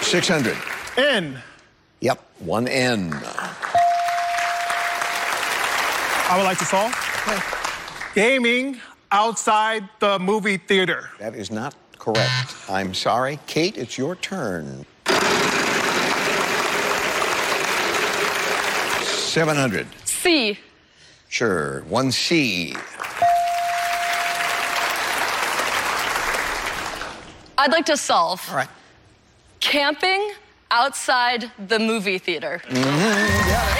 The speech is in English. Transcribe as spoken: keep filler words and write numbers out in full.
six hundred. N. Yep, one N. I would like to solve. Okay. Gaming outside the movie theater. That is not correct. I'm sorry. Kate, it's your turn. seven hundred. C. Sure, one C. I'd like to solve. All right. Camping outside the movie theater. Mm-hmm. Yeah.